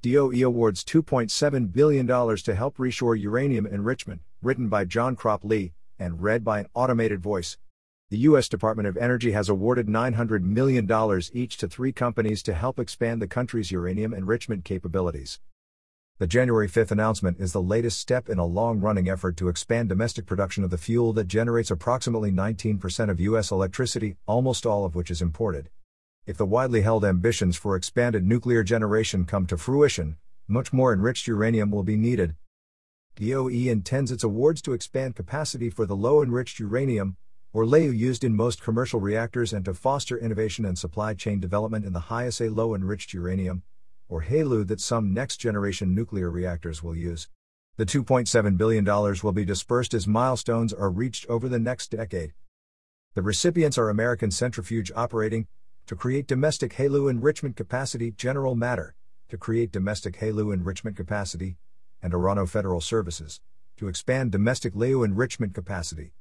DOE awards $2.7 billion to help reshore uranium enrichment, written by John Crop Lee, and read by an automated voice. The U.S. Department of Energy has awarded $900 million each to 3 companies to help expand the country's uranium enrichment capabilities. The January 5 announcement is the latest step in a long-running effort to expand domestic production of the fuel that generates approximately 19% of U.S. electricity, almost all of which is imported. If the widely held ambitions for expanded nuclear generation come to fruition, much more enriched uranium will be needed. DOE intends its awards to expand capacity for the low-enriched uranium, or LEU, used in most commercial reactors, and to foster innovation and supply chain development in the high-assay low-enriched uranium, or HALEU, that some next-generation nuclear reactors will use. The $2.7 billion will be dispersed as milestones are reached over the next decade. The recipients are American Centrifuge Operating, to create domestic HALEU enrichment capacity, General Matter, to create domestic HALEU enrichment capacity, and Orano Federal Services, to expand domestic LEU enrichment capacity.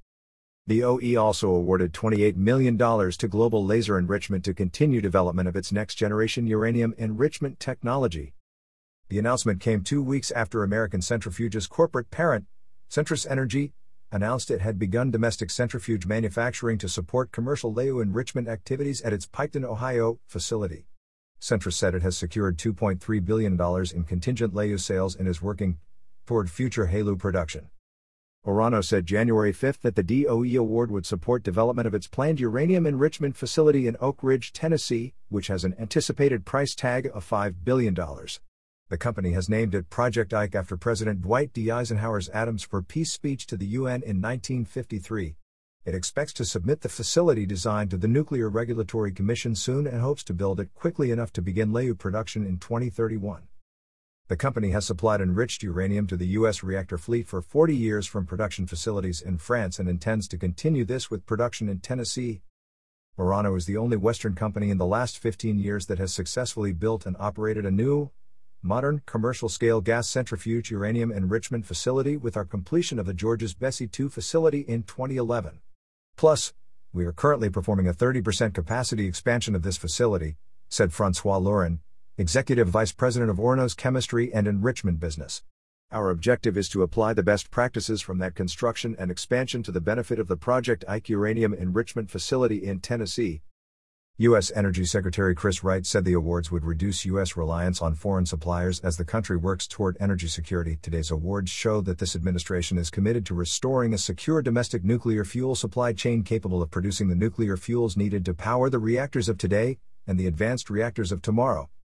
DOE also awarded $28 million to Global Laser Enrichment to continue development of its next-generation uranium enrichment technology. The announcement came 2 weeks after American Centrifuge's corporate parent, Centrus Energy, announced it had begun domestic centrifuge manufacturing to support commercial LEU enrichment activities at its Piketon, Ohio, facility. Centrus said it has secured $2.3 billion in contingent LEU sales and is working toward future HALEU production. Orano said January 5 that the DOE award would support development of its planned uranium enrichment facility in Oak Ridge, Tennessee, which has an anticipated price tag of $5 billion. The company has named it Project Ike after President Dwight D. Eisenhower's Atoms for Peace speech to the UN in 1953. It expects to submit the facility design to the Nuclear Regulatory Commission soon and hopes to build it quickly enough to begin LEU production in 2031. The company has supplied enriched uranium to the U.S. reactor fleet for 40 years from production facilities in France and intends to continue this with production in Tennessee. Orano is the only Western company in the last 15 years that has successfully built and operated a new, modern, commercial-scale gas centrifuge uranium enrichment facility with our completion of the George's Bessie II facility in 2011. Plus, we are currently performing a 30% capacity expansion of this facility, said François Laurin, Executive Vice President of Orano's Chemistry and Enrichment Business. Our objective is to apply the best practices from that construction and expansion to the benefit of the Project Ike uranium enrichment facility in Tennessee. U.S. Energy Secretary Chris Wright said the awards would reduce U.S. reliance on foreign suppliers as the country works toward energy security. Today's awards show that this administration is committed to restoring a secure domestic nuclear fuel supply chain capable of producing the nuclear fuels needed to power the reactors of today and the advanced reactors of tomorrow.